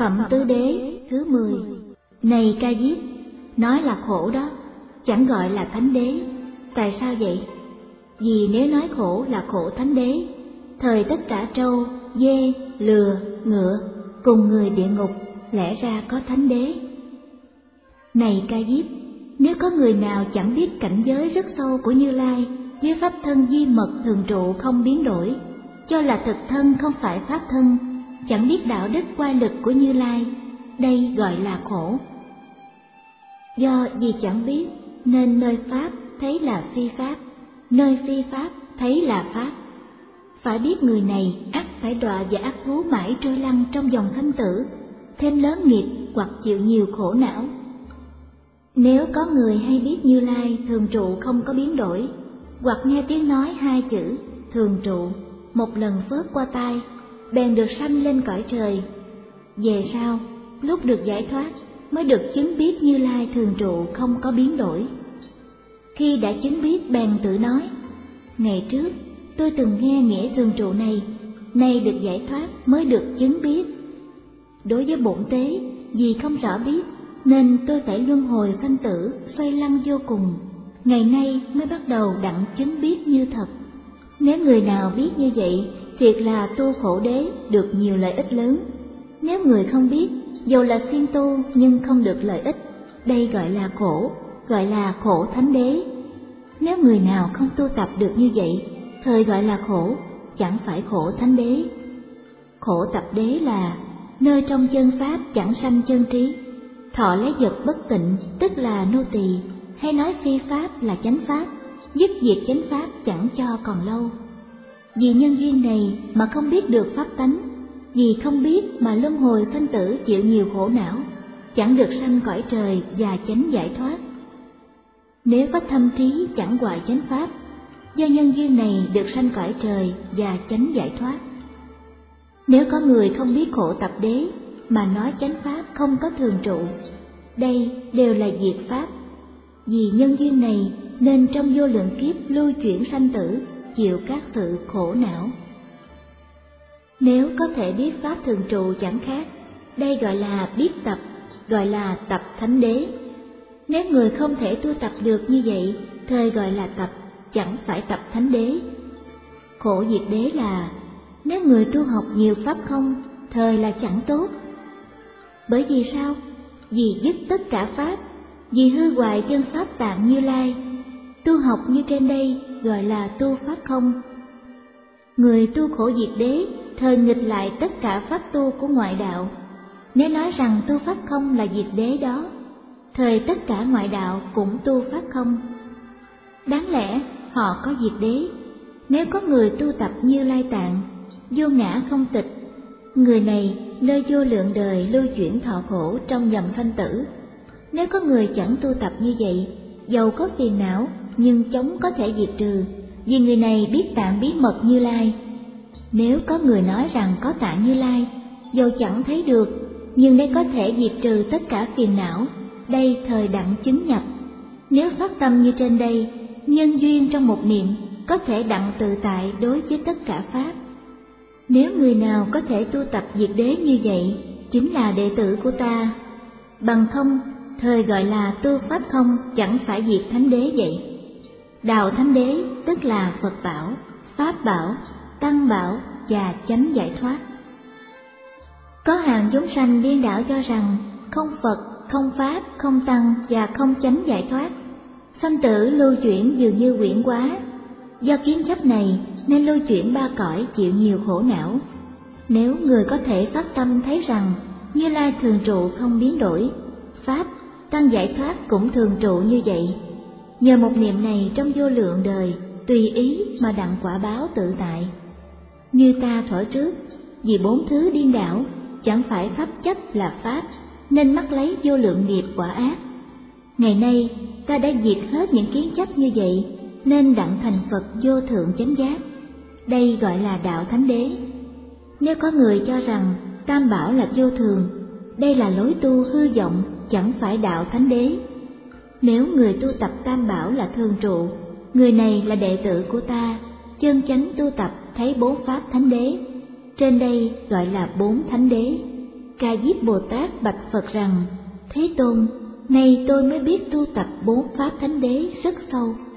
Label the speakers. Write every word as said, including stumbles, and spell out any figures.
Speaker 1: Phẩm tứ đế thứ mười. Này Ca Diếp, nói là khổ đó, chẳng gọi là thánh đế. Tại sao vậy? Vì nếu nói khổ là khổ thánh đế, thời tất cả trâu, dê, lừa, ngựa cùng người địa ngục lẽ ra có thánh đế. Này Ca Diếp, nếu có người nào chẳng biết cảnh giới rất sâu của Như Lai với pháp thân di mật thường trụ không biến đổi, cho là thực thân không phải pháp thân, chẳng biết đạo đức oai lực của Như Lai, đây gọi là khổ. Do vì chẳng biết nên nơi pháp thấy là phi pháp, nơi phi pháp thấy là pháp. Phải biết người này ắt phải đọa và ác thú mãi trôi lăn trong dòng sanh tử, thêm lớn nghiệp hoặc chịu nhiều khổ não. Nếu có người hay biết Như Lai thường trụ không có biến đổi, hoặc nghe tiếng nói hai chữ thường trụ một lần phớt qua tai, bèn được sanh lên cõi trời. Về sau, lúc được giải thoát mới được chứng biết Như Lai thường trụ không có biến đổi. Khi đã chứng biết bèn tự nói: ngày trước tôi từng nghe nghĩa thường trụ này, nay được giải thoát mới được chứng biết. Đối với bổn tế, vì không rõ biết nên tôi phải luân hồi sanh tử, xoay lăn vô cùng, ngày nay mới bắt đầu đặng chứng biết như thật. Nếu người nào biết như vậy, thiệt là tu khổ đế được nhiều lợi ích lớn. Nếu người không biết, dầu là siêng tu nhưng không được lợi ích, đây gọi là khổ, gọi là khổ thánh đế. Nếu người nào không tu tập được như vậy, thời gọi là khổ, chẳng phải khổ thánh đế. Khổ tập đế là nơi trong chân pháp chẳng sanh chân trí, thọ lấy vật bất tịnh tức là nô tỳ, hay nói phi pháp là chánh pháp, dứt diệt chánh pháp chẳng cho còn lâu. Vì nhân duyên này mà không biết được pháp tánh, vì không biết mà luân hồi sanh tử chịu nhiều khổ não, chẳng được sanh cõi trời và chánh giải thoát. Nếu có thâm trí chẳng hoại chánh pháp, do nhân duyên này được sanh cõi trời và chánh giải thoát. Nếu có người không biết khổ tập đế mà nói chánh pháp không có thường trụ, đây đều là diệt pháp. Vì nhân duyên này nên trong vô lượng kiếp lưu chuyển sanh tử, chịu các sự khổ não. Nếu có thể biết pháp thường trụ chẳng khác, đây gọi là biết tập, gọi là tập thánh đế. Nếu người không thể tu tập được như vậy, thời gọi là tập, chẳng phải tập thánh đế. Khổ diệt đế là nếu người tu học nhiều pháp không, thời là chẳng tốt. Bởi vì sao? Vì dứt tất cả pháp, vì hư hoại chân pháp tạng Như Lai. Tu học như trên đây gọi là tu pháp không. Người tu khổ diệt đế thời nghịch lại tất cả pháp tu của ngoại đạo. Nếu nói rằng tu pháp không là diệt đế đó, thời tất cả ngoại đạo cũng tu pháp không. Đáng lẽ họ có diệt đế. Nếu có người tu tập Như Lai tạng, vô ngã không tịch, người này nơi vô lượng đời lưu chuyển thọ khổ trong dòng sanh tử. Nếu có người chẳng tu tập như vậy, dầu có phiền não nhưng chống có thể diệt trừ, vì người này biết tạng bí mật Như Lai. Nếu có người nói rằng có tạng Như Lai, dầu chẳng thấy được, nhưng đây có thể diệt trừ tất cả phiền não, đây thời đặng chứng nhập. Nếu phát tâm như trên đây, nhân duyên trong một niệm có thể đặng tự tại đối với tất cả pháp. Nếu người nào có thể tu tập diệt đế như vậy, chính là đệ tử của ta. Bằng không, thời gọi là tu pháp không, chẳng phải diệt thánh đế vậy. Đạo thánh đế tức là Phật bảo, Pháp bảo, Tăng bảo và chánh giải thoát. Có hàng chúng sanh điên đảo cho rằng không Phật, không Pháp, không Tăng và không chánh giải thoát. Sanh tử lưu chuyển dường như quyển quá. Do kiến chấp này nên lưu chuyển ba cõi chịu nhiều khổ não. Nếu người có thể phát tâm thấy rằng Như Lai thường trụ không biến đổi, Pháp, Tăng giải thoát cũng thường trụ như vậy, nhờ một niệm này trong vô lượng đời tùy ý mà đặng quả báo tự tại. Như ta thuở trước, vì bốn thứ điên đảo, chẳng phải pháp chấp là pháp, nên mắc lấy vô lượng nghiệp quả ác. Ngày nay ta đã diệt hết những kiến chấp như vậy, nên đặng thành Phật vô thượng chánh giác. Đây gọi là đạo thánh đế. Nếu có người cho rằng Tam bảo là vô thường, đây là lối tu hư vọng, chẳng phải đạo thánh đế. Nếu người tu tập Tam bảo là thường trụ, người này là đệ tử của ta, chân chánh tu tập thấy bốn pháp thánh đế. Trên đây gọi là bốn thánh đế. Ca Diếp Bồ Tát bạch Phật rằng: Thế Tôn, nay tôi mới biết tu tập bốn pháp thánh đế rất sâu,